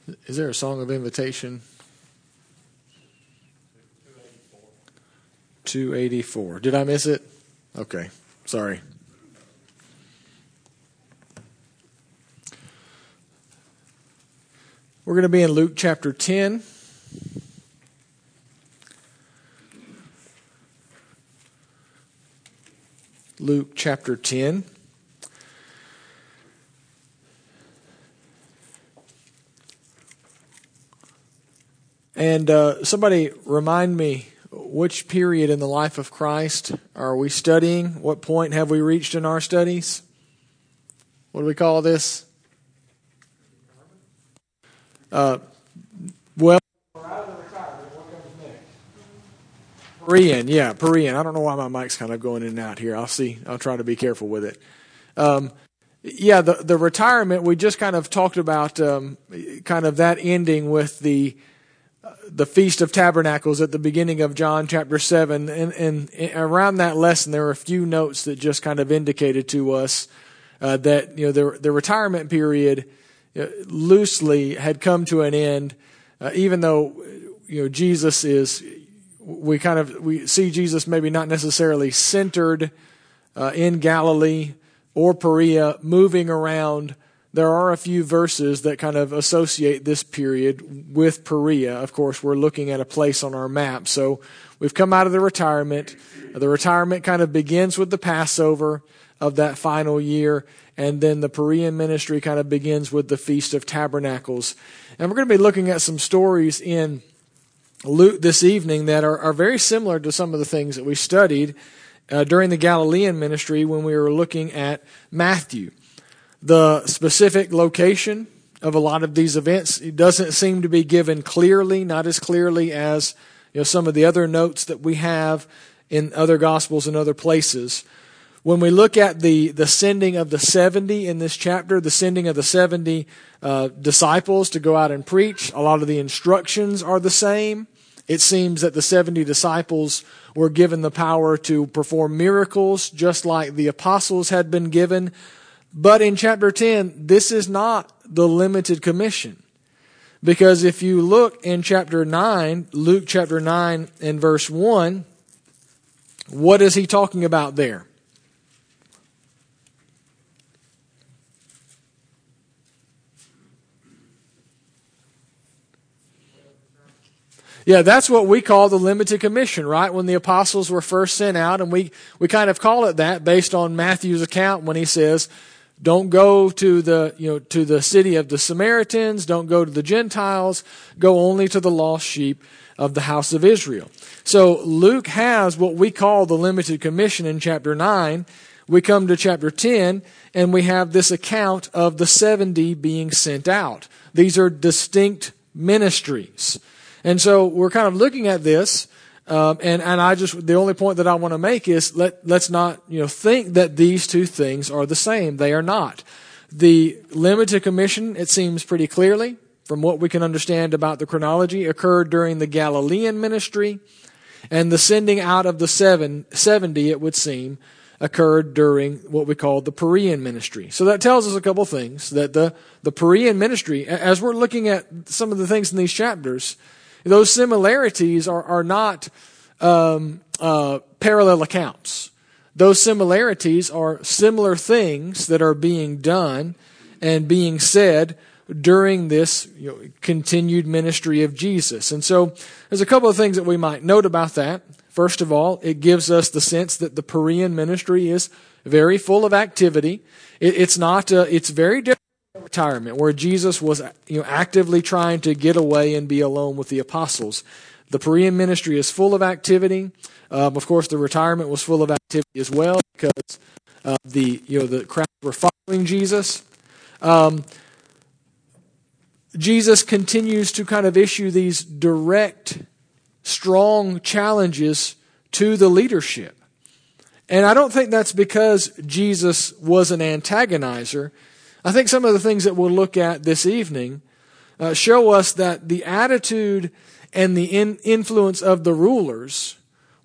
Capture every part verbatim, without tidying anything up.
Is there a song of invitation? two eighty-four. Did I miss it? Okay, sorry. We're going to be in Luke chapter ten. Luke chapter ten. And uh, somebody remind me, which period in the life of Christ are we studying? What point have we reached in our studies? What do we call this? Uh, well, Perean, yeah, Perean. I don't know why my mic's kind of going in and out here. I'll see. I'll try to be careful with it. Um, yeah, the the retirement, we just kind of talked about um, kind of that ending with the the Feast of Tabernacles at the beginning of John chapter seven. And, and, and around that lesson, there were a few notes that just kind of indicated to us uh, that, you know, the, the retirement period uh, loosely had come to an end, uh, even though, you know, Jesus is, we kind of, we see Jesus maybe not necessarily centered uh, in Galilee or Perea, moving around. There are a few verses that kind of associate this period with Perea. Of course, we're looking at a place on our map. So we've come out of the retirement. The retirement kind of begins with the Passover of that final year, and then the Perean ministry kind of begins with the Feast of Tabernacles. And we're going to be looking at some stories in Luke this evening that are, are very similar to some of the things that we studied uh, during the Galilean ministry when we were looking at Matthew. The specific location of a lot of these events, it doesn't seem to be given clearly, not as clearly as, you know, some of the other notes that we have in other Gospels and other places. When we look at the, the sending of the seventy in this chapter, the sending of the seventy uh, disciples to go out and preach, a lot of the instructions are the same. It seems that the seventy disciples were given the power to perform miracles, just like the apostles had been given. But in chapter ten, this is not the limited commission. Because if you look in chapter nine, Luke chapter nine and verse one, what is he talking about there? Yeah, that's what we call the limited commission, right? When the apostles were first sent out, and we, we kind of call it that based on Matthew's account when he says, don't go to the, you know, to the city of the Samaritans, don't go to the Gentiles, go only to the lost sheep of the house of Israel. So Luke has what we call the limited commission in chapter nine. We come to chapter ten, and we have this account of the seventy being sent out. These are distinct ministries. And so we're kind of looking at this, um, and, and I just, the only point that I want to make is let, let's not, you know, think that these two things are the same. They are not. The limited commission, it seems pretty clearly, from what we can understand about the chronology, occurred during the Galilean ministry, and the sending out of the seven, seventy, it would seem, occurred during what we call the Perean ministry. So that tells us a couple things, that the, the Perean ministry, as we're looking at some of the things in these chapters, those similarities are, are not um, uh, parallel accounts. Those similarities are similar things that are being done and being said during this, you know, continued ministry of Jesus. And so there's a couple of things that we might note about that. First of all, it gives us the sense that the Perean ministry is very full of activity. It, it's not, uh, it's very different from retirement, where Jesus was, you know, actively trying to get away and be alone with the apostles. The Perean ministry is full of activity. Um, of course, the retirement was full of activity as well, because uh, the, you know, the crowds were following Jesus. Um, Jesus continues to kind of issue these direct, strong challenges to the leadership. And I don't think that's because Jesus was an antagonizer. I think some of the things that we'll look at this evening uh, show us that the attitude and the in- influence of the rulers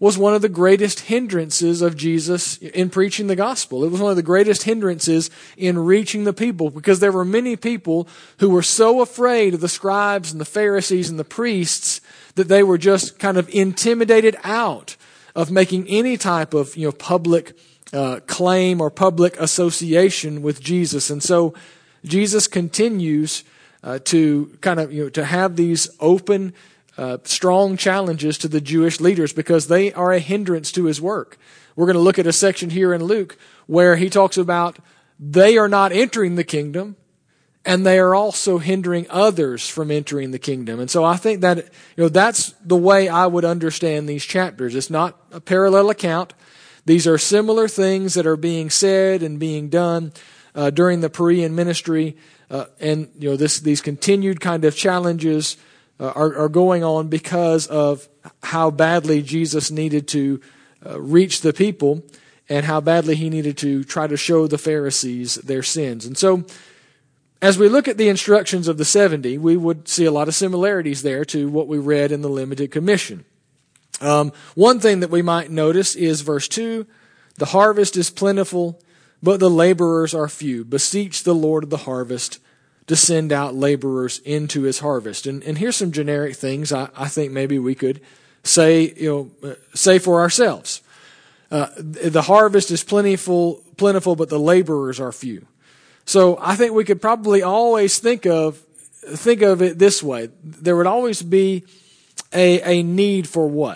was one of the greatest hindrances of Jesus in preaching the gospel. It was one of the greatest hindrances in reaching the people, because there were many people who were so afraid of the scribes and the Pharisees and the priests that they were just kind of intimidated out of making any type of, you know, public uh, claim or public association with Jesus. And so Jesus continues uh, to kind of, you know, to have these open Uh, strong challenges to the Jewish leaders, because they are a hindrance to his work. We're going to look at a section here in Luke where he talks about they are not entering the kingdom, and they are also hindering others from entering the kingdom. And so I think that, you know, that's the way I would understand these chapters. It's not a parallel account. These are similar things that are being said and being done uh, during the Perean ministry, uh, and you know this these continued kind of challenges Uh, are, are going on because of how badly Jesus needed to uh, reach the people, and how badly he needed to try to show the Pharisees their sins. And so, as we look at the instructions of the seventy, we would see a lot of similarities there to what we read in the limited commission. Um, one thing that we might notice is verse two, "The harvest is plentiful, but the laborers are few. Beseech the Lord of the harvest to send out laborers into his harvest." And, and here's some generic things I, I think maybe we could say, you know, uh, say for ourselves. Uh, the harvest is plentiful, plentiful, but the laborers are few. So I think we could probably always think of, think of it this way. There would always be a, a need for what?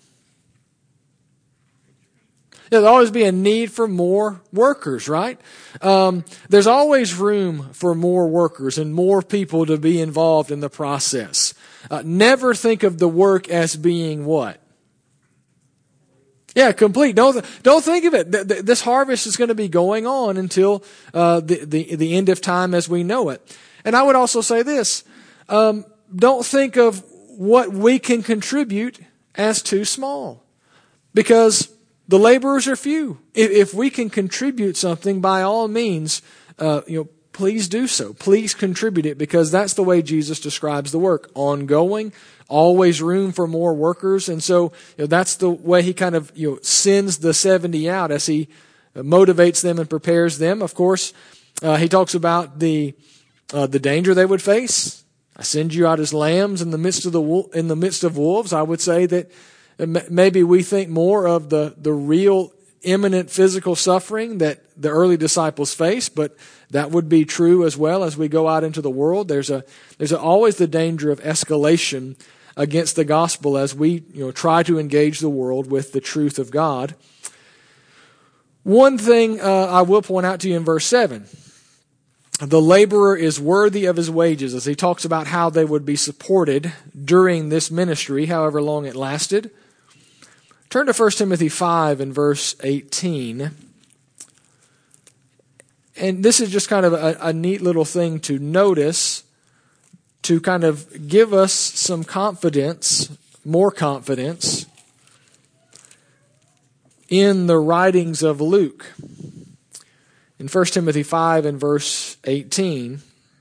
There'll always be a need for more workers, right? Um, there's always room for more workers and more people to be involved in the process. Uh, never think of the work as being what? Yeah, complete. Don't don't think of it. This harvest is going to be going on until uh, the, the the end of time as we know it. And I would also say this: um, don't think of what we can contribute as too small, because the laborers are few. If we can contribute something, by all means, uh, you know, please do so. Please contribute it, because that's the way Jesus describes the work. Ongoing, always room for more workers. And so, you know, that's the way he kind of, you know, sends the seventy out as he motivates them and prepares them. Of course, uh, he talks about the uh, the danger they would face. I send you out as lambs in the midst of the wo- in the midst of wolves. I would say that maybe we think more of the, the real imminent physical suffering that the early disciples faced, but that would be true as well as we go out into the world. There's a there's a, always the danger of escalation against the gospel as we, you know, try to engage the world with the truth of God. One thing uh, I will point out to you in verse seven. The laborer is worthy of his wages, as he talks about how they would be supported during this ministry, however long it lasted. Turn to First Timothy five and verse eighteen. And this is just kind of a, a neat little thing to notice, to kind of give us some confidence, more confidence, in the writings of Luke. In First Timothy five and verse eighteen,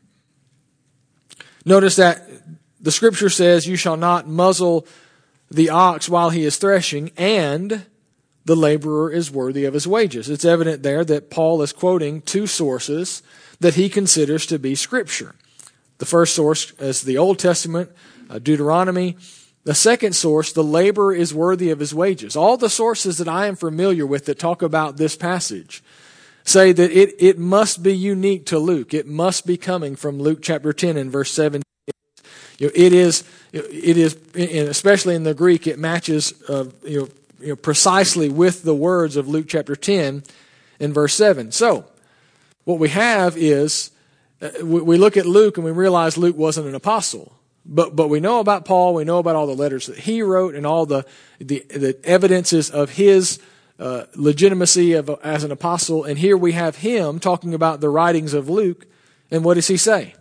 notice that the scripture says, "You shall not muzzle the ox while he is threshing, and the laborer is worthy of his wages." It's evident there that Paul is quoting two sources that he considers to be scripture. The first source is the Old Testament, uh, Deuteronomy. The second source, the laborer is worthy of his wages. All the sources that I am familiar with that talk about this passage say that it, it must be unique to Luke. It must be coming from Luke chapter ten and verse seventeen. You know, it is, it is, and especially in the Greek, it matches uh, you know, you know, precisely with the words of Luke chapter ten and verse seven. So, what we have is, uh, we, we look at Luke and we realize Luke wasn't an apostle. But but we know about Paul, we know about all the letters that he wrote and all the the, the evidences of his uh, legitimacy of as an apostle. And here we have him talking about the writings of Luke. And what does he say?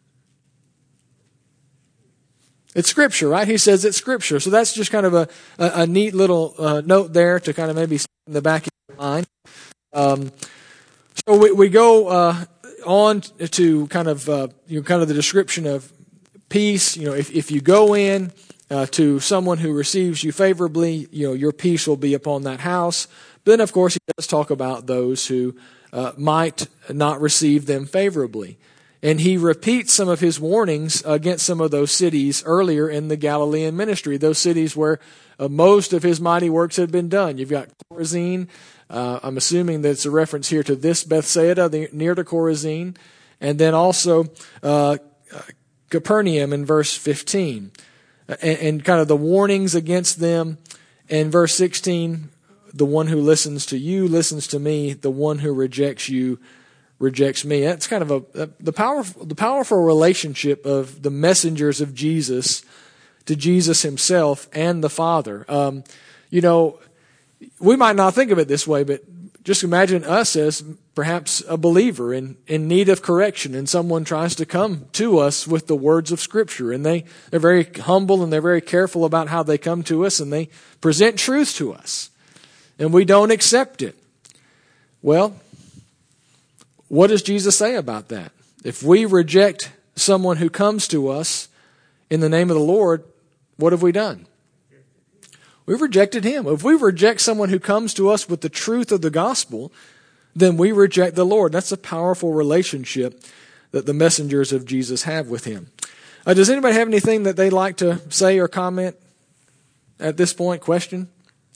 It's Scripture, right? He says it's Scripture. So that's just kind of a, a, a neat little uh, note there to kind of maybe in the back of your mind. Um, so we, we go uh, on to kind of uh, you know kind of the description of peace. You know, if, if you go in uh, to someone who receives you favorably, you know, your peace will be upon that house. But then, of course, he does talk about those who uh, might not receive them favorably. And he repeats some of his warnings against some of those cities earlier in the Galilean ministry, those cities where uh, most of his mighty works had been done. You've got Chorazin. Uh, I'm assuming that it's a reference here to this Bethsaida, the, near to Chorazin. And then also uh, Capernaum in verse fifteen. And, and kind of the warnings against them. In verse sixteen, the one who listens to you listens to me. The one who rejects you rejects me. That's kind of a the powerful the powerful relationship of the messengers of Jesus to Jesus himself and the Father. Um, you know, we might not think of it this way, but just imagine us as perhaps a believer in, in need of correction, and someone tries to come to us with the words of Scripture, and they, they're very humble and they're very careful about how they come to us, and they present truth to us, and we don't accept it. Well, what does Jesus say about that? If we reject someone who comes to us in the name of the Lord, what have we done? We've rejected him. If we reject someone who comes to us with the truth of the gospel, then we reject the Lord. That's a powerful relationship that the messengers of Jesus have with him. Uh, does anybody have anything that they'd like to say or comment at this point? Question?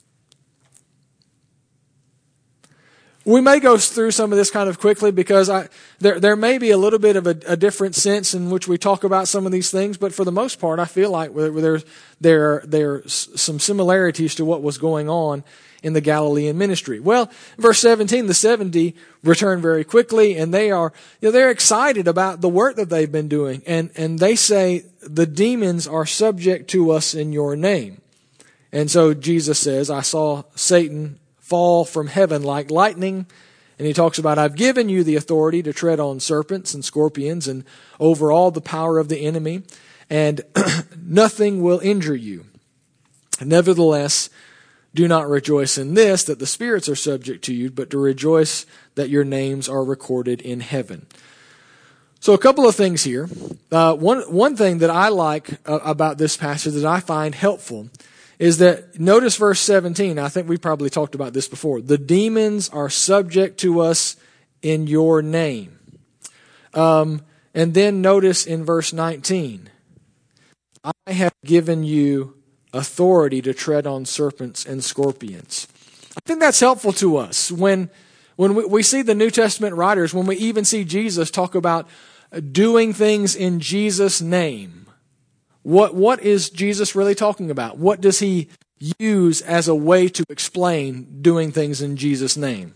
We may go through some of this kind of quickly because I, there there may be a little bit of a, a different sense in which we talk about some of these things, but for the most part, I feel like there's there there are some similarities to what was going on in the Galilean ministry. Well, verse seventeen, the seventy return very quickly, and they are you know they're excited about the work that they've been doing, and and they say the demons are subject to us in your name, and so Jesus says, I saw Satan fall from heaven like lightning. And he talks about, I've given you the authority to tread on serpents and scorpions and over all the power of the enemy, and nothing will injure you. Nevertheless, do not rejoice in this, that the spirits are subject to you, but to rejoice that your names are recorded in heaven. So a couple of things here. Uh, one, one thing that I like uh, about this passage that I find helpful is that, notice verse seventeen, I think we probably talked about this before. The demons are subject to us in your name. Um, and then notice in verse nineteen, I have given you authority to tread on serpents and scorpions. I think that's helpful to us. When, when we, we see the New Testament writers, when we even see Jesus talk about doing things in Jesus' name, What what is Jesus really talking about? What does he use as a way to explain doing things in Jesus' name?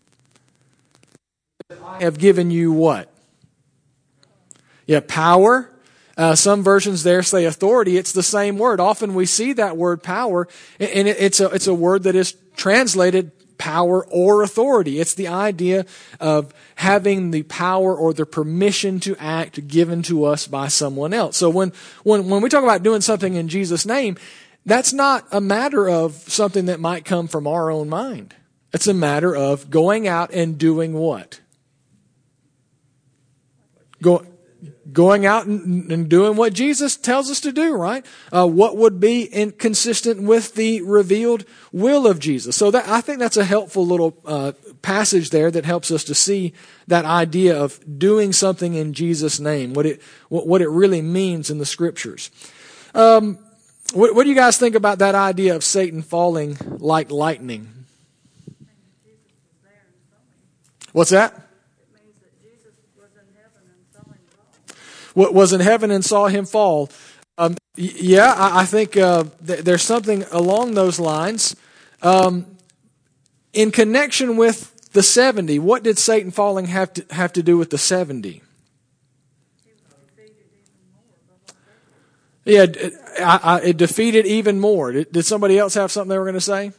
I have given you what? Yeah, power. Uh, some versions there say authority. It's the same word. Often we see that word power, and it's a it's a word that is translated power or authority. It's the idea of having the power or the permission to act given to us by someone else. So when, when, when we talk about doing something in Jesus' name, that's not a matter of something that might come from our own mind. It's a matter of going out and doing what? Go, going out and, and doing what Jesus tells us to do, right? Uh, what would be in, consistent with the revealed will of Jesus. So that I think that's a helpful little uh, passage there that helps us to see that idea of doing something in Jesus' name, what it what, what it really means in the Scriptures. Um, what, what do you guys think about that idea of Satan falling like lightning? What's that? What was in heaven and saw him fall. Um, yeah, I, I think uh, th- there's something along those lines. Um, in connection with the seventy, what did Satan falling have to have to do with the seventy? Yeah, it, I, I, it defeated even more. Did, did somebody else have something they were going to say?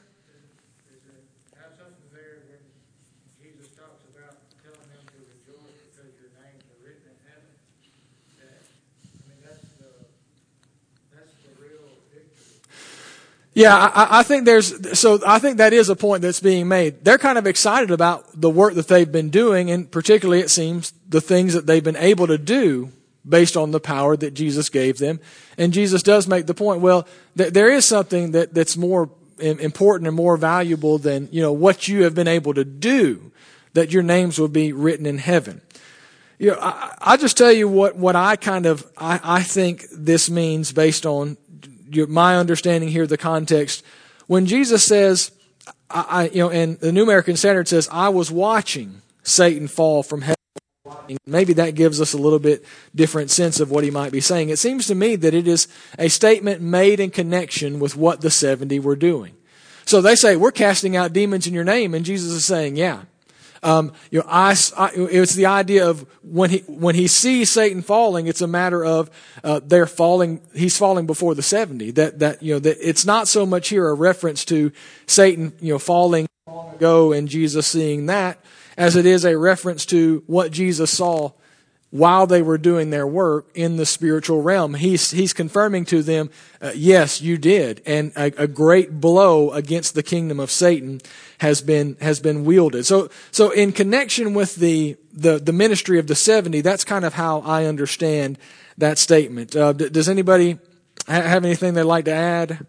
Yeah, I, I think there's, so I think that is a point that's being made. They're kind of excited about the work that they've been doing, and particularly it seems the things that they've been able to do based on the power that Jesus gave them. And Jesus does make the point, well, th- there is something that, that's more important and more valuable than, you know, what you have been able to do, that your names will be written in heaven. You know, I, I just tell you what, what I kind of, I, I think this means based on your, my understanding here of the context. When Jesus says, I, I, you know, and the New American Standard says, I was watching Satan fall from heaven. Maybe that gives us a little bit different sense of what he might be saying. It seems to me that it is a statement made in connection with what the seventy were doing. So they say, we're casting out demons in your name. And Jesus is saying, yeah. Um, you know, I, I, it's the idea of when he, when he sees Satan falling, it's a matter of, uh, they're falling, he's falling before the seventy. That, that, you know, that it's not so much here a reference to Satan, you know, falling long ago and Jesus seeing that, as it is a reference to what Jesus saw while they were doing their work in the spiritual realm. He's, he's confirming to them, uh, yes, you did. And a, a great blow against the kingdom of Satan has been, has been wielded. So, so in connection with the, the, the ministry of the seventy, that's kind of how I understand that statement. Uh, d- does anybody ha- have anything they'd like to add?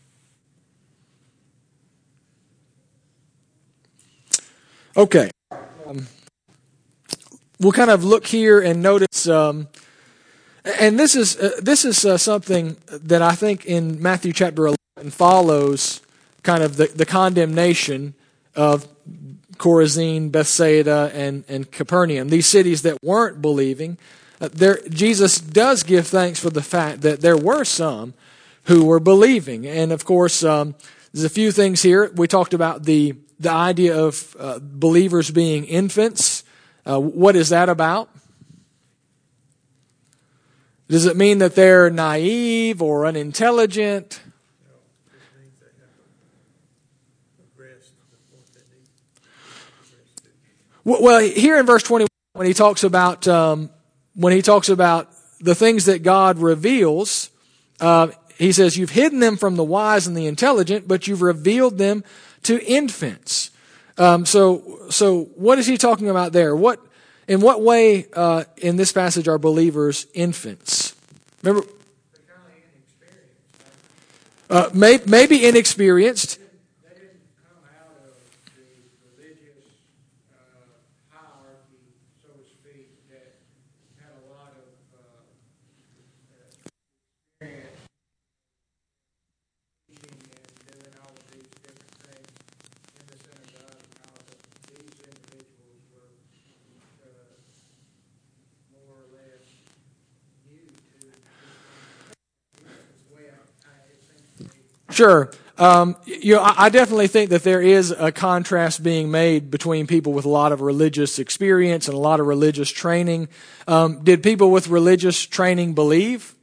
Okay. Um, we'll kind of look here and notice, um, and this is uh, this is uh, something that I think in Matthew chapter eleven follows kind of the, the condemnation of Chorazin, Bethsaida, and, and Capernaum, these cities that weren't believing. Uh, there, Jesus does give thanks for the fact that there were some who were believing. And of course, um, there's a few things here. We talked about the the idea of uh, believers being infants. Uh, what is that about? Does it mean that they're naive or unintelligent? Well, here in verse twenty-one, when he talks about um, when he talks about the things that God reveals, uh, he says, "You've hidden them from the wise and the intelligent, but you've revealed them to infants." Um, so, so what is he talking about there? What, in what way uh, in this passage are believers infants? Remember, uh, may, maybe inexperienced. Sure. Um, you know, I definitely think that there is a contrast being made between people with a lot of religious experience and a lot of religious training. Um, did people with religious training believe?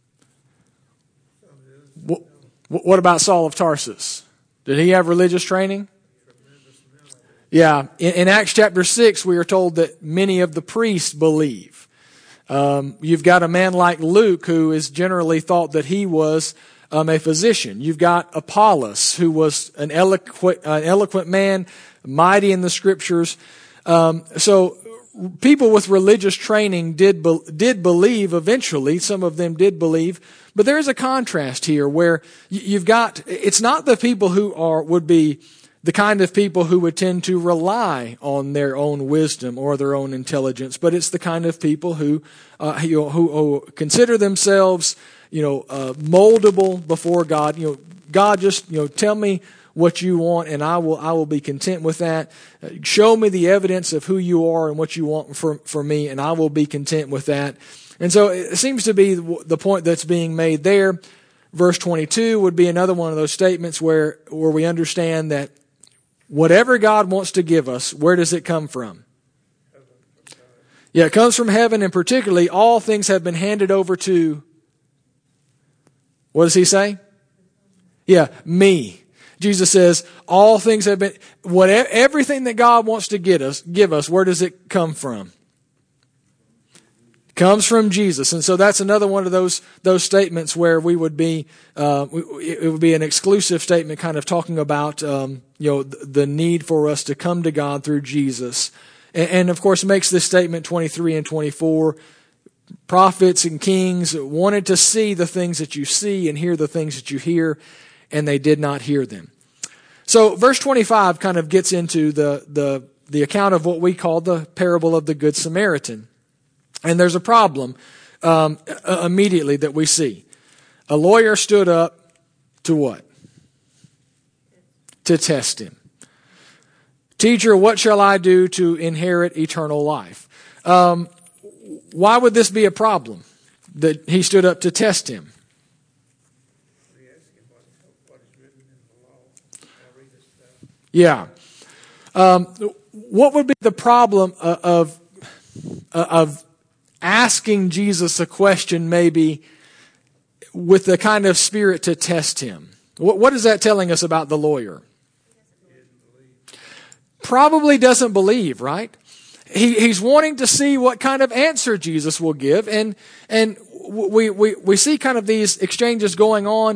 What, what about Saul of Tarsus? Did he have religious training? Yeah. In, in Acts chapter six, we are told that many of the priests believe. Um, you've got a man like Luke who is generally thought that he was Um, a physician. You've got Apollos, who was an eloquent, an eloquent man, mighty in the scriptures. Um, so people with religious training did be, did believe eventually. Some of them did believe, but there is a contrast here where you've got. It's not the people who are would be the kind of people who would tend to rely on their own wisdom or their own intelligence, but it's the kind of people who uh, you know, who, who consider themselves, you know, uh, moldable before God. You know, God, just, you know, tell me what you want and I will, I will be content with that. Uh, show me the evidence of who you are and what you want for, for me, and I will be content with that. And so it seems to be the point that's being made there. Verse twenty-two would be another one of those statements where, where we understand that whatever God wants to give us, where does it come from? Yeah, it comes from heaven, and particularly all things have been handed over to, what does he say? Yeah, me. Jesus says, all things have been, whatever, everything that God wants to get us, give us, where does it come from? It comes from Jesus. And so that's another one of those, those statements where we would be, uh, it would be an exclusive statement kind of talking about, um, you know, the need for us to come to God through Jesus. And, and of course makes this statement twenty-three and twenty-four prophets and kings wanted to see the things that you see and hear the things that you hear, and they did not hear them. So verse twenty-five kind of gets into the, the, the account of what we call the parable of the Good Samaritan. And there's a problem um, immediately that we see. A lawyer stood up to what? To test him. Teacher, what shall I do to inherit eternal life? Um, why would this be a problem that he stood up to test him? Yeah. Um, what would be the problem of, of asking Jesus a question maybe with the kind of spirit to test him? What, what is that telling us about the lawyer? Probably doesn't believe, right? He, he's wanting to see what kind of answer Jesus will give. And, and we, we, we see kind of these exchanges going on.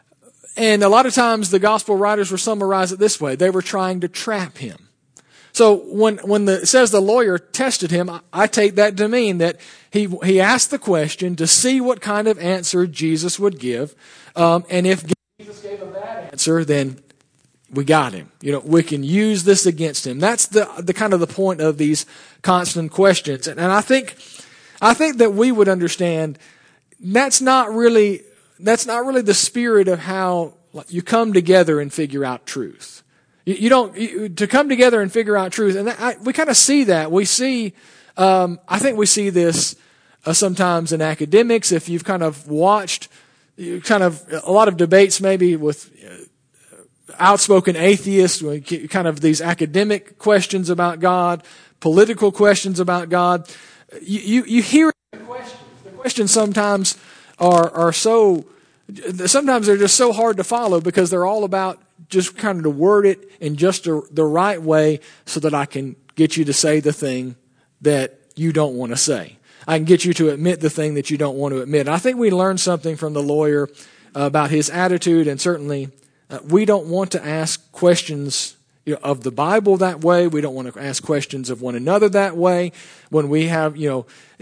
And a lot of times the gospel writers will summarize it this way. They were trying to trap him. So when, when the, it says the lawyer tested him, I, I take that to mean that he, he asked the question to see what kind of answer Jesus would give. Um, and if Jesus gave a bad answer, then we got him. You know, we can use this against him. That's the, the kind of the point of these constant questions. And, and I think, I think that we would understand that's not really, that's not really the spirit of how you come together and figure out truth. You, you don't, you, to come together and figure out truth. And that, I, we kind of see that. We see, um, I think we see this uh, sometimes in academics. If you've kind of watched kind of a lot of debates maybe with uh, outspoken atheists, kind of these academic questions about God, political questions about God. You, you, you hear the questions. The questions sometimes are, are so, sometimes they're just so hard to follow because they're all about just kind of to word it in just the, the right way so that I can get you to say the thing that you don't want to say. I can get you to admit the thing that you don't want to admit. And I think we learned something from the lawyer about his attitude, and certainly Uh, we don't want to ask questions you know, of the Bible that way. We don't want to ask questions of one another that way. When we have, you know,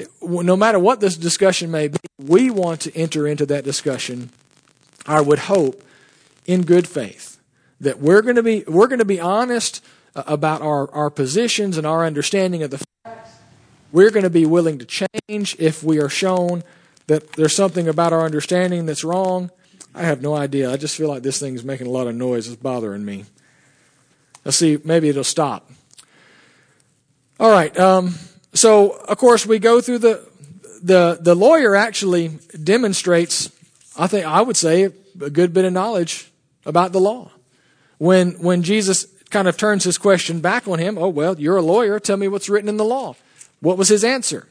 no matter what this discussion may be, we want to enter into that discussion, I would hope, in good faith. That we're going to be, we're going to be honest about our, our positions and our understanding of the facts. We're going to be willing to change if we are shown that there's something about our understanding that's wrong. I have no idea. I just feel like this thing's making a lot of noise. It's bothering me. Let's see. Maybe it'll stop. All right. Um, so, of course, we go through the the the lawyer actually demonstrates, I think I would say, a good bit of knowledge about the law. When when Jesus kind of turns his question back on him, oh well, you're a lawyer. Tell me what's written in the law. What was his answer?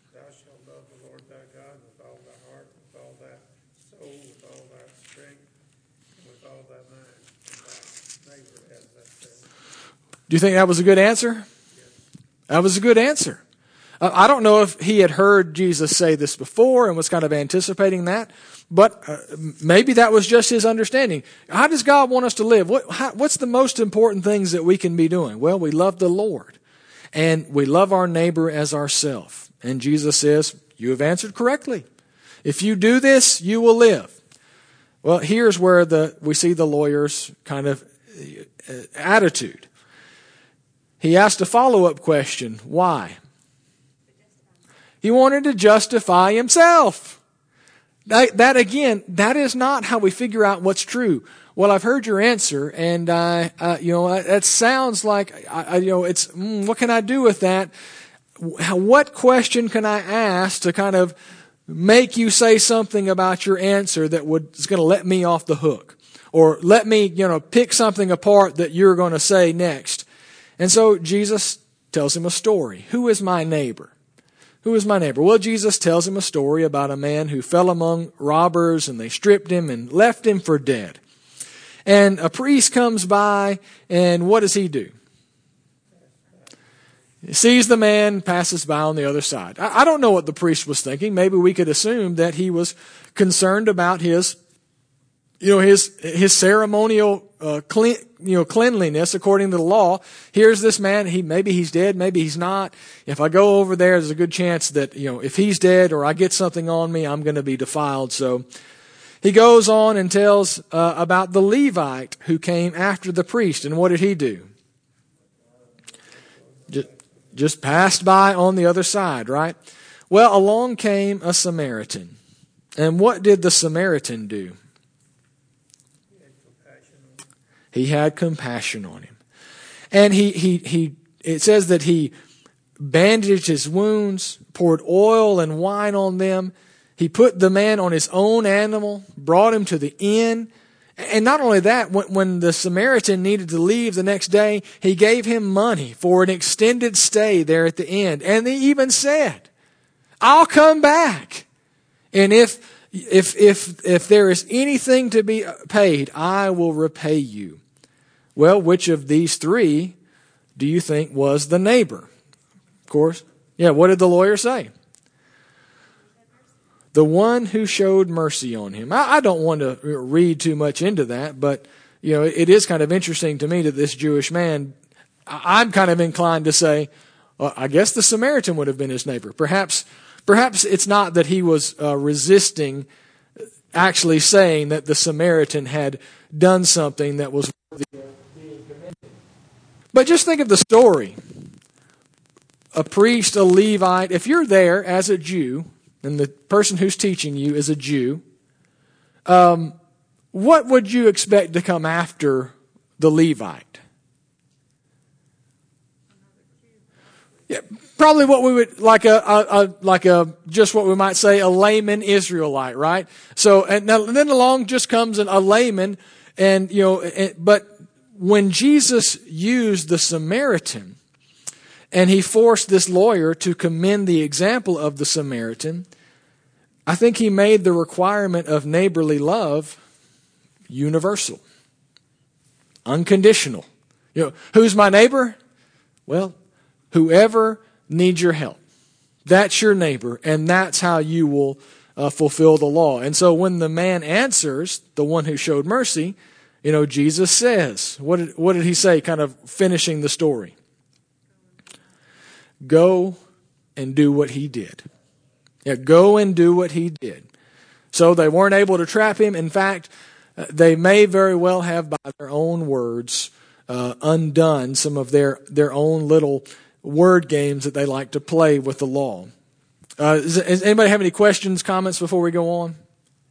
Do you think that was a good answer? That was a good answer. Uh, I don't know if he had heard Jesus say this before and was kind of anticipating that, but uh, maybe that was just his understanding. How does God want us to live? What, how, what's the most important things that we can be doing? Well, we love the Lord, and we love our neighbor as ourselves. And Jesus says, you have answered correctly. If you do this, you will live. Well, here's where the we see the lawyer's kind of uh, attitude. He asked a follow-up question. Why? He wanted to justify himself. That, that again, that is not how we figure out what's true. Well, I've heard your answer, and I, uh, you know, that sounds like, I, I, you know, it's mm, what can I do with that? What question can I ask to kind of make you say something about your answer that would is going to let me off the hook, or let me, you know, pick something apart that you're going to say next? And so Jesus tells him a story. Who is my neighbor? Who is my neighbor? Well, Jesus tells him a story about a man who fell among robbers, and they stripped him and left him for dead. And a priest comes by, and what does he do? He sees the man, passes by on the other side. I, I don't know what the priest was thinking. Maybe we could assume that he was concerned about his you know, his his ceremonial uh, clean, you know, cleanliness according to the law. Here's this man. He maybe he's dead, maybe he's not. If I go over there, there's a good chance that, you know, if he's dead or I get something on me, I'm going to be defiled. So he goes on and tells uh, about the Levite who came after the priest, and what did he do? Just, just passed by on the other side, right? Well, along came a Samaritan, and what did the Samaritan do? He had compassion on him. And he, he, he, it says that he bandaged his wounds, poured oil and wine on them. He put the man on his own animal, brought him to the inn. And not only that, when, when the Samaritan needed to leave the next day, he gave him money for an extended stay there at the inn. And he even said, I'll come back. And if, if, if, if there is anything to be paid, I will repay you. Well, which of these three do you think was the neighbor? Of course. Yeah, what did the lawyer say? The one who showed mercy on him. I, I don't want to read too much into that, but you know, it is kind of interesting to me that this Jewish man, I'm kind of inclined to say, well, I guess the Samaritan would have been his neighbor. Perhaps, perhaps it's not that he was uh, resisting actually saying that the Samaritan had done something that was worthy of being commended. But just think of the story. A priest, a Levite, if you're there as a Jew, and the person who's teaching you is a Jew, um, what would you expect to come after the Levite? Yeah, probably what we would like a, a, a like a just what we might say a layman Israelite, right? So and, now, and then along just comes an, a layman, and you know, and, but when Jesus used the Samaritan, and he forced this lawyer to commend the example of the Samaritan, I think he made the requirement of neighborly love universal, unconditional. You know, who's my neighbor? Well, whoever needs your help. That's your neighbor, and that's how you will uh, fulfill the law. And so when the man answers, the one who showed mercy, you know, Jesus says, what did, what did he say, kind of finishing the story? Go and do what he did. Yeah, go and do what he did. So they weren't able to trap him. In fact, they may very well have, by their own words, uh, undone some of their, their own little word games that they like to play with the law. Uh, does, does anybody have any questions, comments before we go on?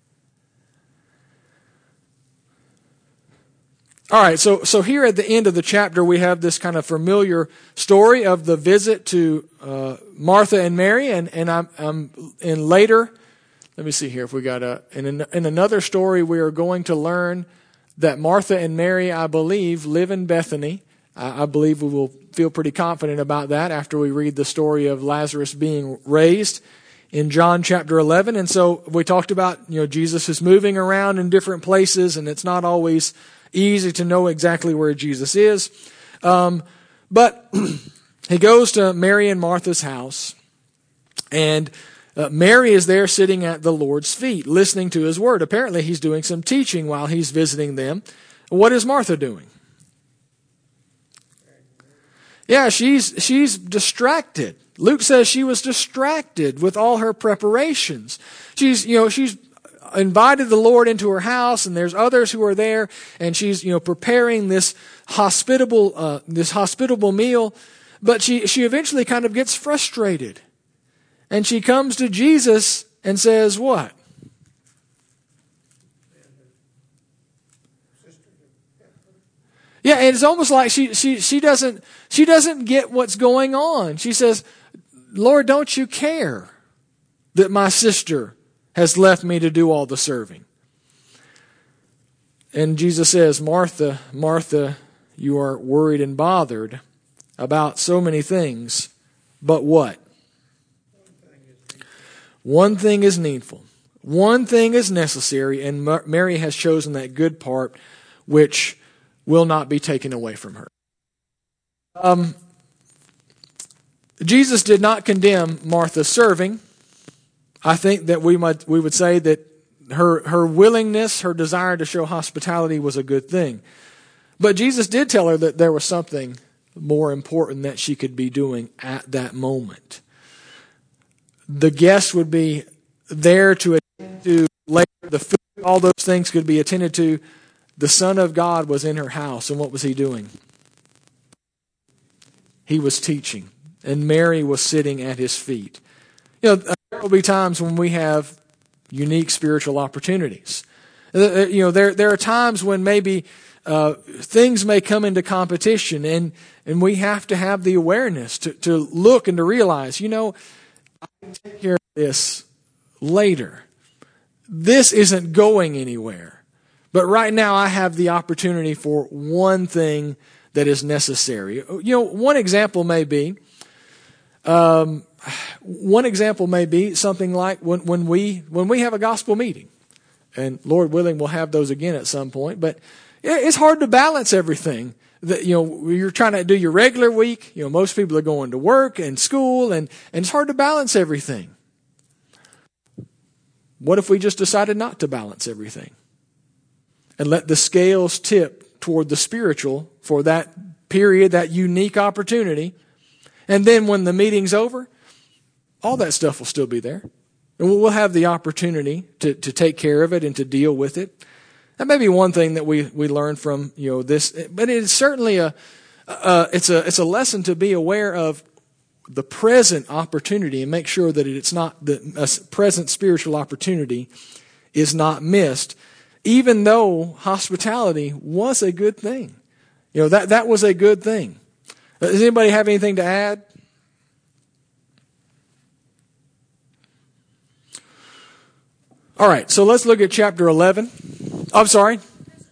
All right, so so here at the end of the chapter, we have this kind of familiar story of the visit to uh, Martha and Mary, and and I'm, I'm in later. Let me see here if we got a in an, in another story we are going to learn that Martha and Mary, I believe, live in Bethany. I, I believe we will feel pretty confident about that after we read the story of Lazarus being raised in John chapter eleven. And so we talked about, you know, Jesus is moving around in different places, and it's not always easy to know exactly where Jesus is. Um, but he goes to Mary and Martha's house, and uh, Mary is there sitting at the Lord's feet, listening to his word. Apparently he's doing some teaching while he's visiting them. What is Martha doing? Yeah, she's she's distracted. Luke says she was distracted with all her preparations. She's, you know, she's invited the Lord into her house, and there's others who are there, and she's, you know, preparing this hospitable uh, this hospitable meal, but she she eventually kind of gets frustrated, and she comes to Jesus and says, "What?" Yeah, and it's almost like she she she doesn't she doesn't get what's going on. She says, "Lord, don't you care that my sister has left me to do all the serving?" And Jesus says, "Martha, Martha, you are worried and bothered about so many things, but what? One thing is needful. One thing is necessary, and Mary has chosen that good part, which will not be taken away from her." Um, Jesus did not condemn Martha's serving. I think that we might we would say that her her willingness, her desire to show hospitality was a good thing. But Jesus did tell her that there was something more important that she could be doing at that moment. The guests would be there to attend to later. The food, all those things could be attended to. The Son of God was in her house, and what was he doing? He was teaching, and Mary was sitting at his feet. You know, there will be times when we have unique spiritual opportunities. You know, there there are times when maybe uh, things may come into competition, and and we have to have the awareness to to look and to realize, you know, I can take care of this later. This isn't going anywhere. But right now I have the opportunity for one thing that is necessary. You know, one example may be, um, one example may be something like when, when we when we have a gospel meeting, and Lord willing, we'll have those again at some point. But it's hard to balance everything. That, you know, you're trying to do your regular week. You know, most people are going to work and school, and, and it's hard to balance everything. What if we just decided not to balance everything? And let the scales tip toward the spiritual for that period, that unique opportunity. And then when the meeting's over, all that stuff will still be there. And we'll have the opportunity to, to take care of it and to deal with it. That may be one thing that we, we learn from, you know, this. But it is certainly a, uh, it's a, it's a lesson to be aware of the present opportunity and make sure that it's not, the a present spiritual opportunity is not missed. Even though hospitality was a good thing. You know, that, that was a good thing. Does anybody have anything to add? All right, so let's look at chapter eleven. I'm sorry.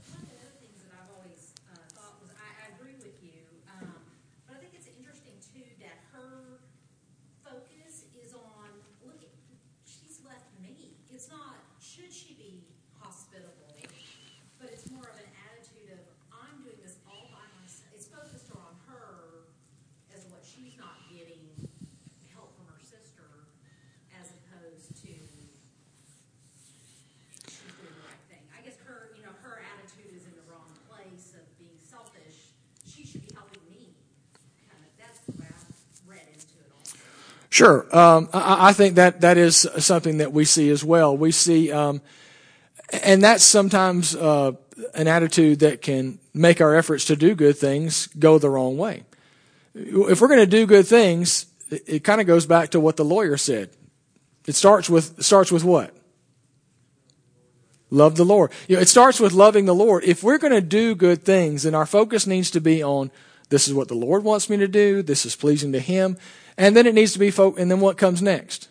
Sure. Um, I, I think that that is something that we see as well. We see, um, and that's sometimes uh, an attitude that can make our efforts to do good things go the wrong way. If we're going to do good things, it, it kind of goes back to what the lawyer said. It starts with starts with what? Love the Lord. You know, it starts with loving the Lord. If we're going to do good things, then our focus needs to be on this is what the Lord wants me to do. This is pleasing to Him. And then it needs to be, fo- and then what comes next?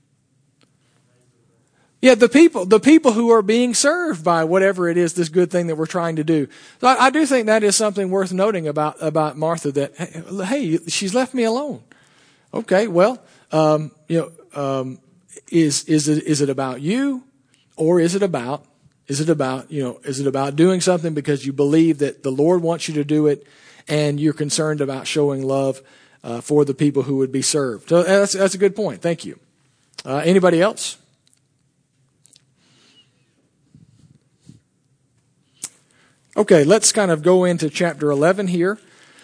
Yeah, the people, the people who are being served by whatever it is, this good thing that we're trying to do. So I, I do think that is something worth noting about, about Martha, that, hey, she's left me alone. Okay, well, um, you know, um, is, is it, is it about you, or is it about, is it about, you know, is it about doing something because you believe that the Lord wants you to do it and you're concerned about showing love Uh, for the people who would be served? So that's, that's a good point. Thank you. Uh, anybody else? Okay, let's kind of go into chapter eleven here,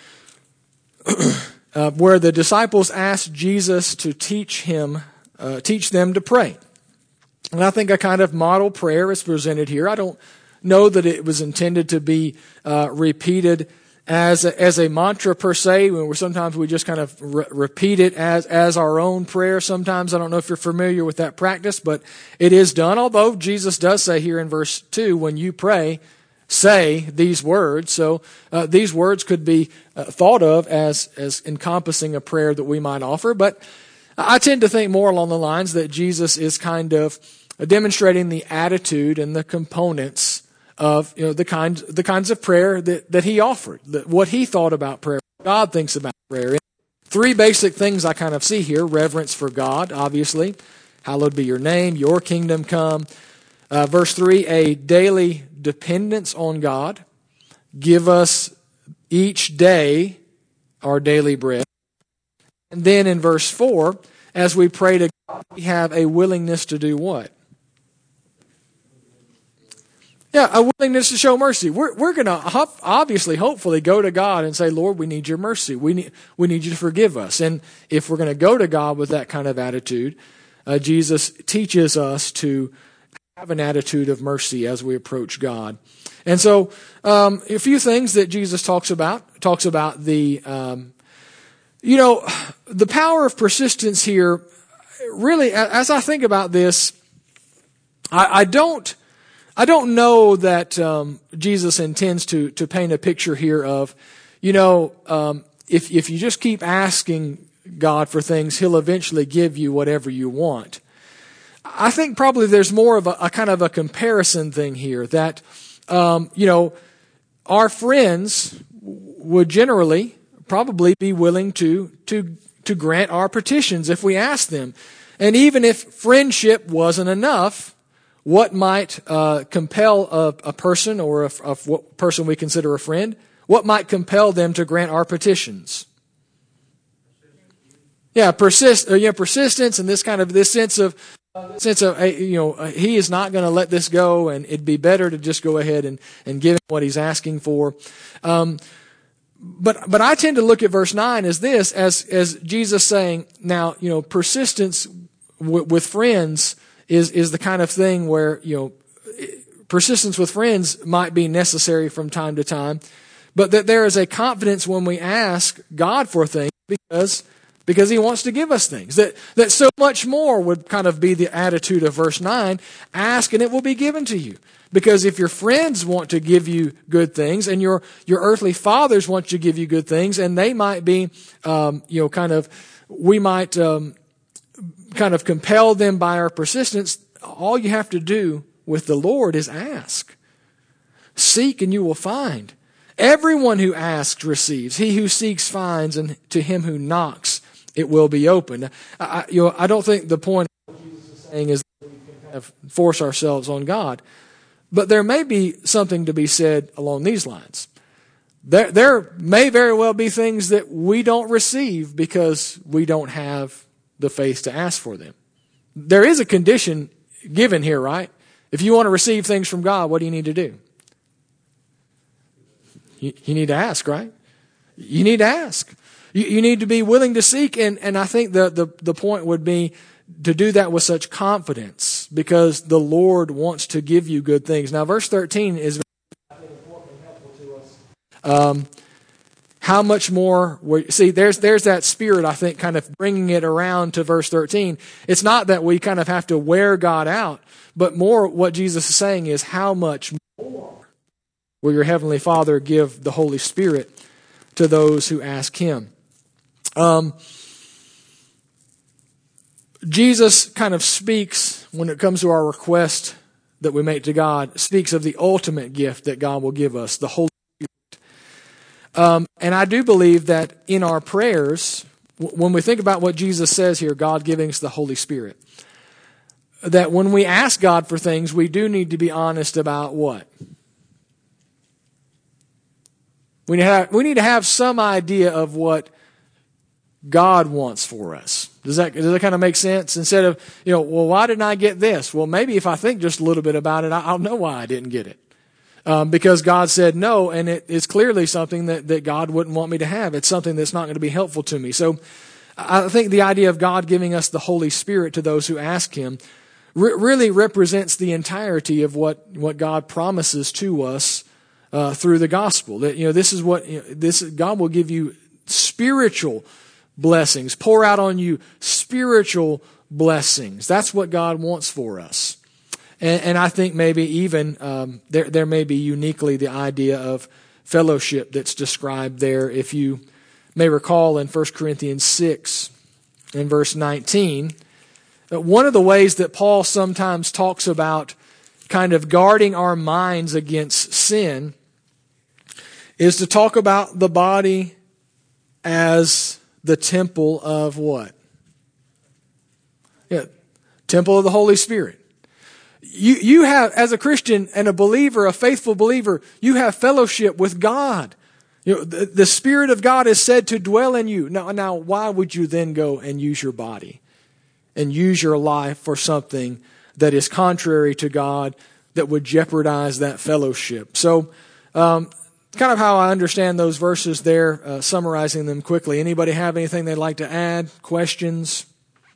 uh, where the disciples asked Jesus to teach him, uh, teach them to pray. And I think a kind of model prayer is presented here. I don't know that it was intended to be uh, repeated as a, as a mantra per se. Where sometimes we just kind of re- repeat it as as our own prayer. Sometimes, I don't know if you're familiar with that practice, but it is done. Although Jesus does say here in verse two, when you pray, say these words. So uh, these words could be uh, thought of as as encompassing a prayer that we might offer. But I tend to think more along the lines that Jesus is kind of demonstrating the attitude and the components of, you know, the kinds the kinds of prayer that, that he offered, that what he thought about prayer, what God thinks about prayer. Three basic things I kind of see here: reverence for God, obviously, hallowed be your name, your kingdom come. Uh, verse three, a daily dependence on God. Give us each day our daily bread. And then in verse four, as we pray to God, we have a willingness to do what? Yeah, a willingness to show mercy. We're we're going to obviously, hopefully, go to God and say, Lord, we need your mercy. We need we need you to forgive us. And if we're going to go to God with that kind of attitude, uh, Jesus teaches us to have an attitude of mercy as we approach God. And so, um, a few things that Jesus talks about talks about the, um, you know, the power of persistence here. Really, as I think about this, I, I don't. I don't know that um, Jesus intends to to paint a picture here of, you know, um, if if you just keep asking God for things, He'll eventually give you whatever you want. I think probably there's more of a, a kind of a comparison thing here that, um, you know, our friends would generally probably be willing to to to grant our petitions if we ask them, and even if friendship wasn't enough. What might uh, compel a, a person or a, a what person we consider a friend? What might compel them to grant our petitions? Yeah, persist. Uh, yeah, persistence and this kind of this sense of sense of uh, you know uh, he is not going to let this go, and it'd be better to just go ahead and and give him what he's asking for. Um, but but I tend to look at verse nine as this as as Jesus saying, now you know persistence w- with friends. Is is the kind of thing where, you know, persistence with friends might be necessary from time to time, but that there is a confidence when we ask God for things because because He wants to give us things. That that so much more would kind of be the attitude of verse nine, ask and it will be given to you. Because if your friends want to give you good things and your your earthly fathers want to give you good things, and they might be, um, you know, kind of, we might... Um, kind of compel them by our persistence, all you have to do with the Lord is ask. Seek and you will find. Everyone who asks receives. He who seeks finds, and to him who knocks it will be opened. I, you know, I don't think the point of what Jesus is saying is that we can kind of force ourselves on God. But there may be something to be said along these lines. There, there may very well be things that we don't receive because we don't have the faith to ask for them. There is a condition given here, right? If you want to receive things from God, what do you need to do? You, you need to ask, right? You need to ask. You, you need to be willing to seek, and, and I think the, the, the point would be to do that with such confidence because the Lord wants to give you good things. Now, verse thirteen is very important and helpful to us. Um, How much more, we, see, there's there's that spirit, I think, kind of bringing it around to verse thirteen. It's not that we kind of have to wear God out, but more what Jesus is saying is how much more will your Heavenly Father give the Holy Spirit to those who ask Him. Um, Jesus kind of speaks, when it comes to our request that we make to God, speaks of the ultimate gift that God will give us, the Holy Um, and I do believe that in our prayers, w- when we think about what Jesus says here, God giving us the Holy Spirit, that when we ask God for things, we do need to be honest about what? We need to have, we need to have some idea of what God wants for us. Does that, does that kind of make sense? Instead of, you know, well, why didn't I get this? Well, maybe if I think just a little bit about it, I'll know why I didn't get it. Um, because God said no, and it is clearly something that, that God wouldn't want me to have. It's something that's not going to be helpful to me. So I think the idea of God giving us the Holy Spirit to those who ask Him re- really represents the entirety of what, what God promises to us uh, through the gospel. That, you know, this is what, you know, this God will give you spiritual blessings, pour out on you spiritual blessings. That's what God wants for us. And, and I think maybe even um, there there may be uniquely the idea of fellowship that's described there. If you may recall in First Corinthians six in verse nineteen, one of the ways that Paul sometimes talks about kind of guarding our minds against sin is to talk about the body as the temple of what? Yeah, temple of the Holy Spirit. You, you have, as a Christian and a believer, a faithful believer, you have fellowship with God. You know, the, the Spirit of God is said to dwell in you. Now, now, why would you then go and use your body and use your life for something that is contrary to God, that would jeopardize that fellowship. So, um, kind of how I understand those verses there, uh, summarizing them quickly. Anybody have anything they'd like to add? Questions?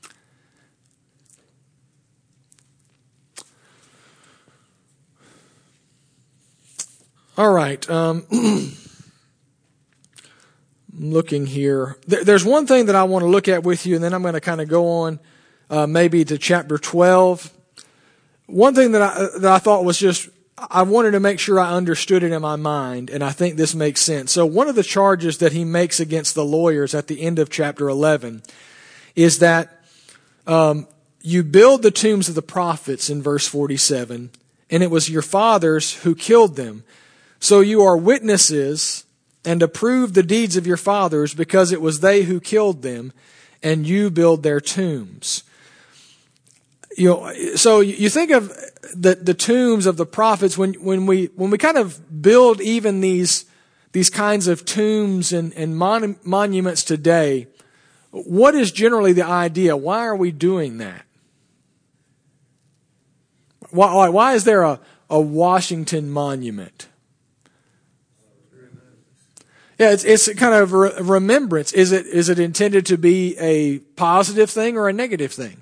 All right. Um, looking here. There's one thing that I want to look at with you, and then I'm going to kind of go on uh, maybe to chapter twelve. One thing that I, that I thought was just, I wanted to make sure I understood it in my mind, and I think this makes sense. So one of the charges that he makes against the lawyers at the end of chapter eleven is that um, you build the tombs of the prophets in verse forty-seven, and it was your fathers who killed them. So you are witnesses and approve the deeds of your fathers, because it was they who killed them, and you build their tombs. You know, so you think of the the tombs of the prophets when when we when we kind of build even these these kinds of tombs and and mon, monuments today. What is generally the idea? Why are we doing that? Why why is there a a Washington monument? Yeah, it's it's kind of a remembrance. Is it is it intended to be a positive thing or a negative thing?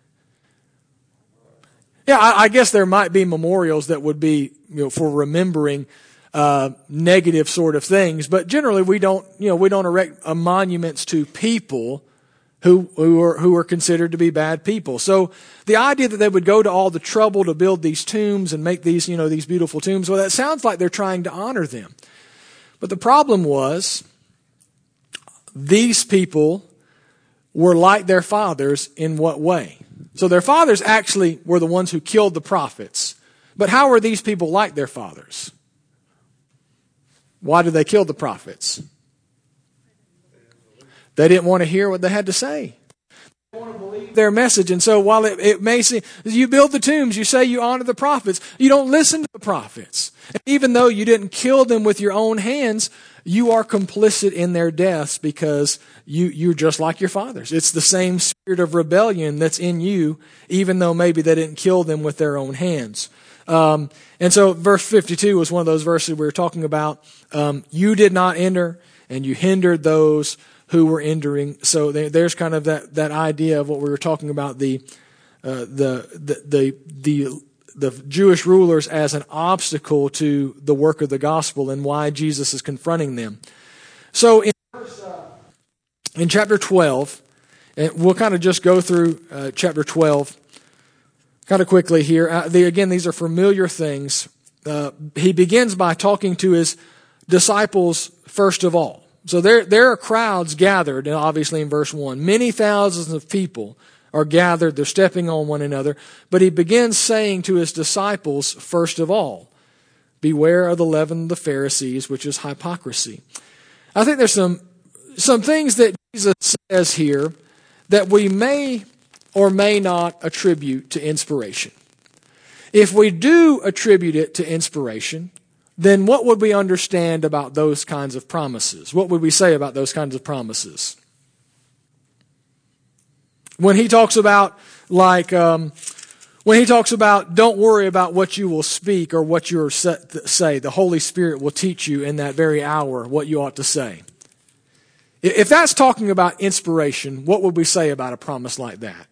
Yeah, I, I guess there might be memorials that would be, you know, for remembering uh, negative sort of things, but generally we don't, you know, we don't erect uh, monuments to people who who are who are considered to be bad people. So the idea that they would go to all the trouble to build these tombs and make these, you know, these beautiful tombs, well, that sounds like they're trying to honor them. But the problem was, these people were like their fathers in what way? So their fathers actually were the ones who killed the prophets. But how were these people like their fathers? Why did they kill the prophets? They didn't want to hear what they had to say. They didn't want to believe their message. And so while it, it may seem, you build the tombs, you say you honor the prophets, you don't listen to the prophets. And even though you didn't kill them with your own hands, you are complicit in their deaths because you, you're just like your fathers. It's the same spirit of rebellion that's in you, even though maybe they didn't kill them with their own hands. Um, and so verse fifty-two was one of those verses we were talking about. Um, you did not enter, and you hindered those who were entering. So there, there's kind of that, that idea of what we were talking about, the uh, the the the the the Jewish rulers as an obstacle to the work of the gospel and why Jesus is confronting them. So in, in chapter twelve, and we'll kind of just go through uh, chapter twelve kind of quickly here. Uh, the, again, these are familiar things. Uh, he begins by talking to his disciples first of all. So there, there are crowds gathered, and obviously in verse one, many thousands of people are gathered, they're stepping on one another. But he begins saying to his disciples, first of all, beware of the leaven of the Pharisees, which is hypocrisy. I think there's some some things that Jesus says here that we may or may not attribute to inspiration. If we do attribute it to inspiration, then what would we understand about those kinds of promises? What would we say about those kinds of promises? When he talks about, like, um, when he talks about, don't worry about what you will speak or what you will say. The Holy Spirit will teach you in that very hour what you ought to say. If that's talking about inspiration, what would we say about a promise like that?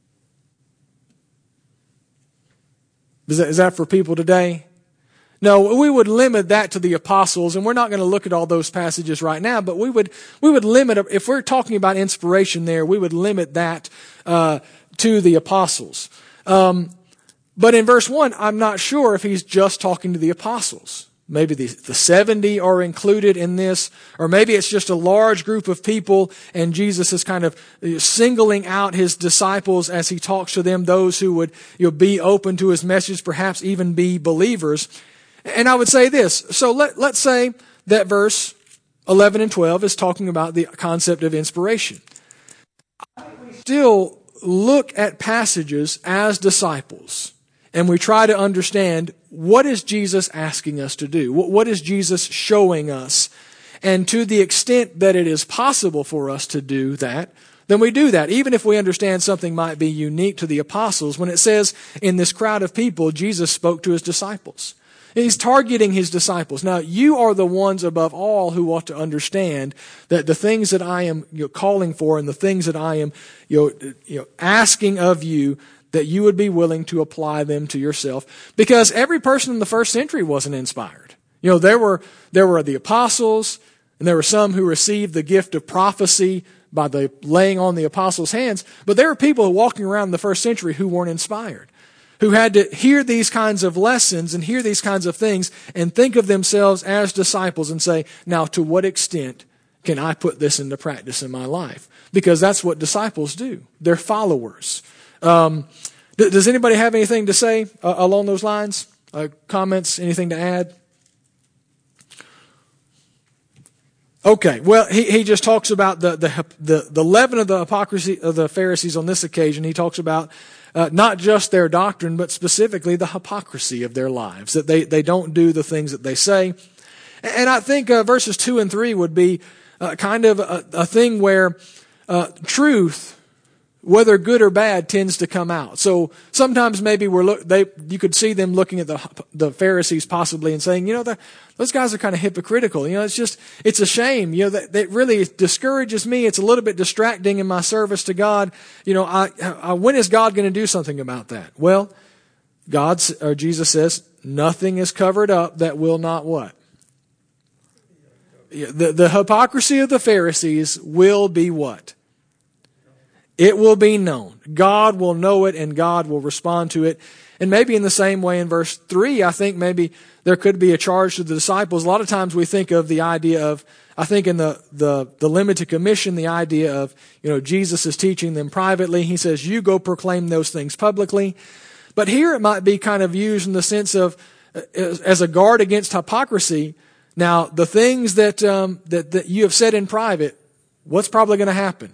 Is that, is that for people today? No, we would limit that to the apostles, and we're not going to look at all those passages right now, but we would we would limit, if we're talking about inspiration there, we would limit that uh, to the apostles. Um, but in verse one, I'm not sure if he's just talking to the apostles. Maybe the, the seventy are included in this, or maybe it's just a large group of people, and Jesus is kind of singling out his disciples as he talks to them, those who would, you know, be open to his message, perhaps even be believers. And I would say this. So let, let's say that verse eleven and twelve is talking about the concept of inspiration. I think we still look at passages as disciples, and we try to understand, what is Jesus asking us to do? What, what is Jesus showing us? And to the extent that it is possible for us to do that, then we do that, even if we understand something might be unique to the apostles. When it says in this crowd of people, Jesus spoke to his disciples. He's targeting his disciples. Now, you are the ones above all who ought to understand that the things that I am you know, calling for and the things that I am you know, you know, asking of you, that you would be willing to apply them to yourself. Because every person in the first century wasn't inspired. You know, there were there were the apostles, and there were some who received the gift of prophecy by the laying on the apostles' hands. But there were people walking around in the first century who weren't inspired, who had to hear these kinds of lessons and hear these kinds of things and think of themselves as disciples and say, now to what extent can I put this into practice in my life? Because that's what disciples do. They're followers. Um, th- does anybody have anything to say uh, along those lines? Uh, comments, anything to add? Okay, well, he, he just talks about the, the the the leaven of the hypocrisy of the Pharisees on this occasion. He talks about uh, not just their doctrine, but specifically the hypocrisy of their lives, that they, they don't do the things that they say. And I think uh, verses two and three would be uh, kind of a, a thing where uh, truth, whether good or bad, tends to come out. So sometimes maybe we're look, they you could see them looking at the the Pharisees possibly and saying, you know, the, those guys are kind of hypocritical. You know, it's just it's a shame. You know, that, that really discourages me. It's a little bit distracting in my service to God. You know, I, I when is God going to do something about that? Well, God's or Jesus says nothing is covered up that will not what? The the hypocrisy of the Pharisees will be what? It will be known. God will know it and God will respond to it. And maybe in the same way in verse three, I think maybe there could be a charge to the disciples. A lot of times we think of the idea of, I think in the, the, the limited commission, the idea of, you know, Jesus is teaching them privately. He says, you go proclaim those things publicly. But here it might be kind of used in the sense of, as a guard against hypocrisy. Now, the things that, um, that, that you have said in private, what's probably going to happen?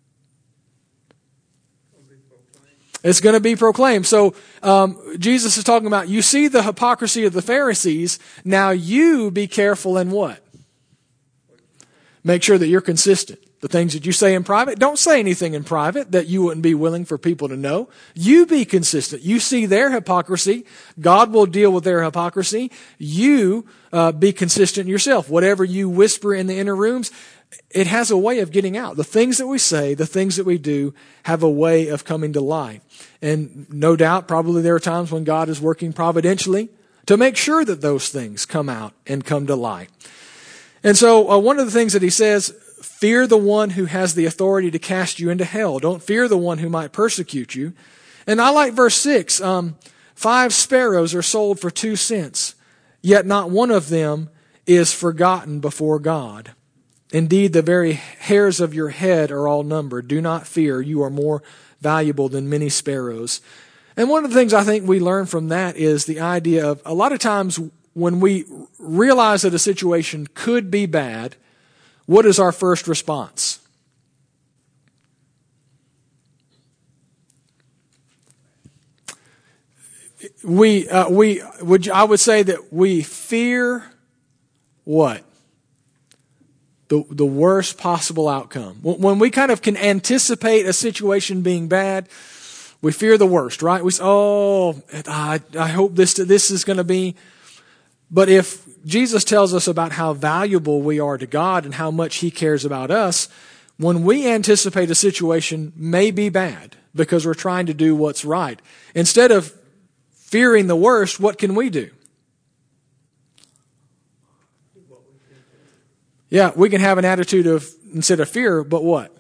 It's going to be proclaimed. So um, Jesus is talking about, you see the hypocrisy of the Pharisees. Now you be careful in what? Make sure that you're consistent. The things that you say in private, don't say anything in private that you wouldn't be willing for people to know. You be consistent. You see their hypocrisy. God will deal with their hypocrisy. You uh, be consistent yourself. Whatever you whisper in the inner rooms, it has a way of getting out. The things that we say, the things that we do have a way of coming to light. And no doubt, probably there are times when God is working providentially to make sure that those things come out and come to light. And so uh, one of the things that he says, fear the one who has the authority to cast you into hell. Don't fear the one who might persecute you. And I like verse six. Um, Five sparrows are sold for two cents, yet not one of them is forgotten before God. Indeed, the very hairs of your head are all numbered. Do not fear. You are more valuable than many sparrows. And one of the things I think we learn from that is the idea of a lot of times when we realize that a situation could be bad, what is our first response? We, uh, we would, I would say that we fear what? The, the worst possible outcome. When we kind of can anticipate a situation being bad, we fear the worst, right? We say, oh, I, I hope this, this is going to be. But if Jesus tells us about how valuable we are to God and how much He cares about us, when we anticipate a situation may be bad because we're trying to do what's right, instead of fearing the worst, what can we do? Yeah, we can have an attitude of, instead of fear, but what?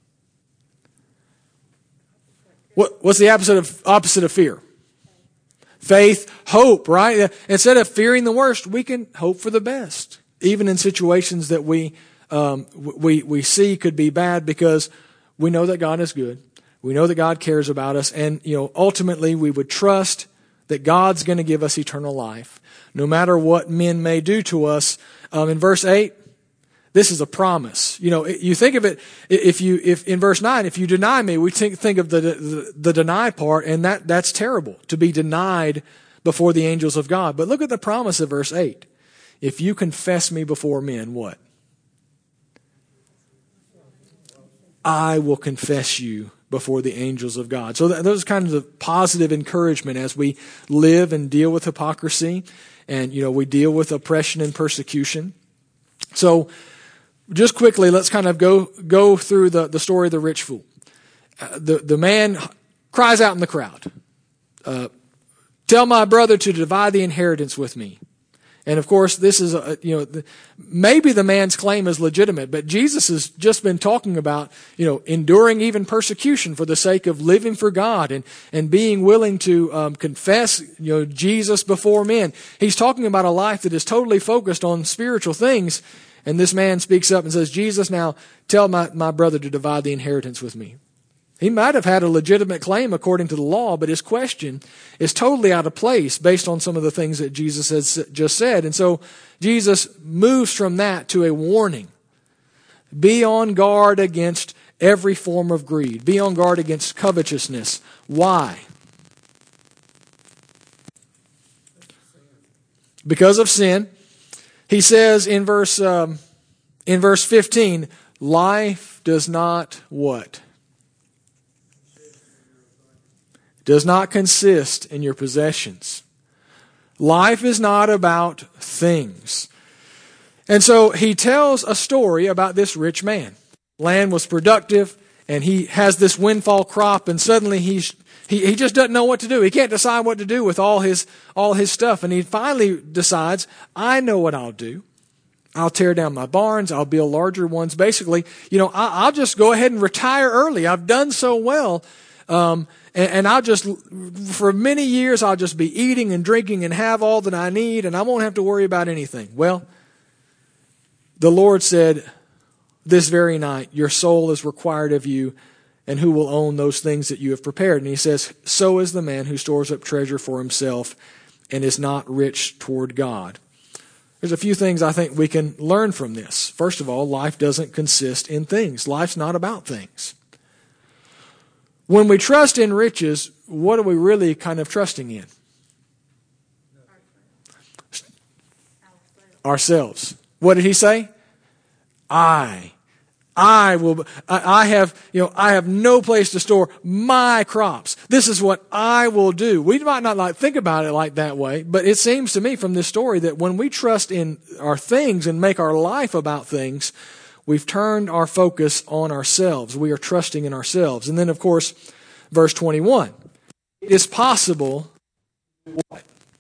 What what's the opposite of opposite of fear? Faith, hope, right? Instead of fearing the worst, we can hope for the best, even in situations that we um, we we see could be bad, because we know that God is good. We know that God cares about us, and you know, ultimately, we would trust that God's going to give us eternal life, no matter what men may do to us. Um, in verse eight. This is a promise. You know, you think of it, if you, if in verse nine, if you deny me, we think, think of the, the, the deny part, and that, that's terrible, to be denied before the angels of God. But look at the promise of verse eight. If you confess me before men, what? I will confess you before the angels of God. So those kinds of positive encouragement as we live and deal with hypocrisy, and you know we deal with oppression and persecution. So just quickly, let's kind of go go through the, the story of the rich fool. Uh, the, the man cries out in the crowd, uh, tell my brother to divide the inheritance with me. And of course, this is, a, you know, the, maybe the man's claim is legitimate, but Jesus has just been talking about, you know, enduring even persecution for the sake of living for God and, and being willing to um, confess, you know, Jesus before men. He's talking about a life that is totally focused on spiritual things. And this man speaks up and says, Jesus, now tell my, my brother to divide the inheritance with me. He might have had a legitimate claim according to the law, but his question is totally out of place based on some of the things that Jesus has just said. And so Jesus moves from that to a warning. Be on guard against every form of greed. Be on guard against covetousness. Why? Because of sin. He says in verse um, in verse fifteen, life does not what? Does not consist in your possessions. Life is not about things. And so he tells a story about this rich man. Land was productive, and he has this windfall crop, and suddenly he's he, he just doesn't know what to do. He can't decide what to do with all his all his stuff. And he finally decides, I know what I'll do. I'll tear down my barns. I'll build larger ones. Basically, you know, I, I'll just go ahead and retire early. I've done so well. Um, and, and I'll just, for many years, I'll just be eating and drinking and have all that I need, and I won't have to worry about anything. Well, the Lord said, this very night, your soul is required of you, and who will own those things that you have prepared? And he says, so is the man who stores up treasure for himself and is not rich toward God. There's a few things I think we can learn from this. First of all, life doesn't consist in things. Life's not about things. When we trust in riches, what are we really kind of trusting in? Ourselves. What did he say? I. I will, I have, you know, I have no place to store my crops. This is what I will do. We might not like think about it like that way, but it seems to me from this story that when we trust in our things and make our life about things, we've turned our focus on ourselves. We are trusting in ourselves. And then, of course, verse twenty-one. It is possible what?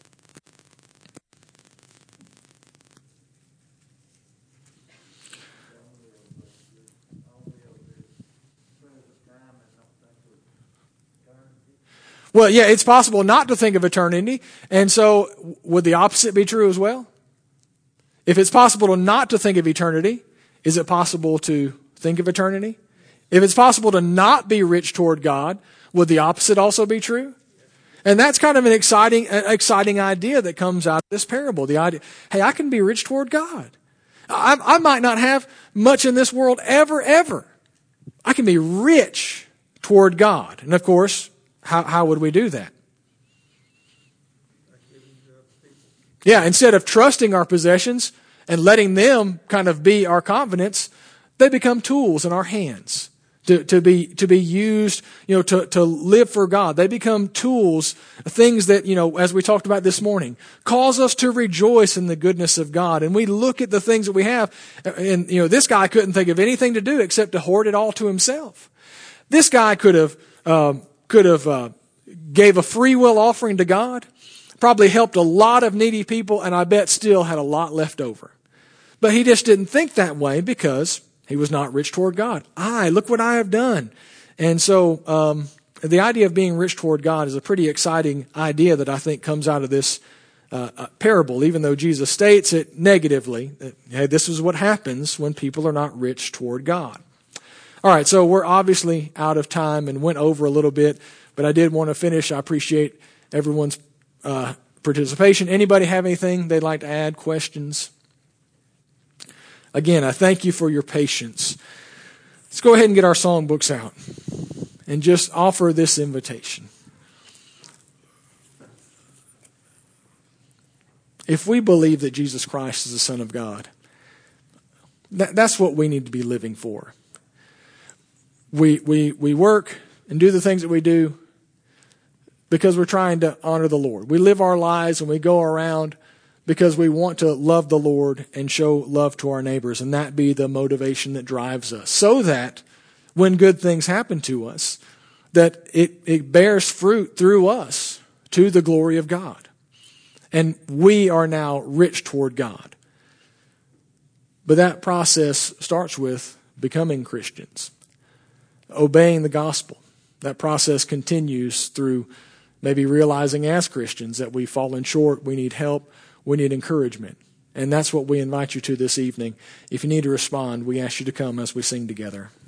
Well, yeah, it's possible not to think of eternity. And so would the opposite be true as well? If it's possible to not to think of eternity, is it possible to think of eternity? If it's possible to not be rich toward God, would the opposite also be true? And that's kind of an exciting, exciting idea that comes out of this parable. The idea, hey, I can be rich toward God. I, I might not have much in this world ever, ever. I can be rich toward God. And of course, how, how would we do that? Yeah, instead of trusting our possessions and letting them kind of be our confidence, they become tools in our hands to, to be to be used, you know, to, to live for God. They become tools, things that, you know, as we talked about this morning, cause us to rejoice in the goodness of God. And we look at the things that we have, and, you know, this guy couldn't think of anything to do except to hoard it all to himself. This guy could have um, could have uh, gave a free will offering to God, probably helped a lot of needy people, and I bet still had a lot left over. But he just didn't think that way because he was not rich toward God. I, look what I have done. And so um, the idea of being rich toward God is a pretty exciting idea that I think comes out of this uh, parable, even though Jesus states it negatively. That, hey, this is what happens when people are not rich toward God. All right, so we're obviously out of time and went over a little bit, but I did want to finish. I appreciate everyone's uh, participation. Anybody have anything they'd like to add, questions? Again, I thank you for your patience. Let's go ahead and get our songbooks out and just offer this invitation. If we believe that Jesus Christ is the Son of God, that, that's what we need to be living for. we, we, we work and do the things that we do because we're trying to honor the Lord. We live our lives and we go around because we want to love the Lord and show love to our neighbors, and that be the motivation that drives us, so that when good things happen to us, that it, it bears fruit through us to the glory of God. And we are now rich toward God. But that process starts with becoming Christians, obeying the gospel. That process continues through maybe realizing as Christians that we've fallen short, we need help, we need encouragement. And that's what we invite you to this evening. If you need to respond, we ask you to come as we sing together.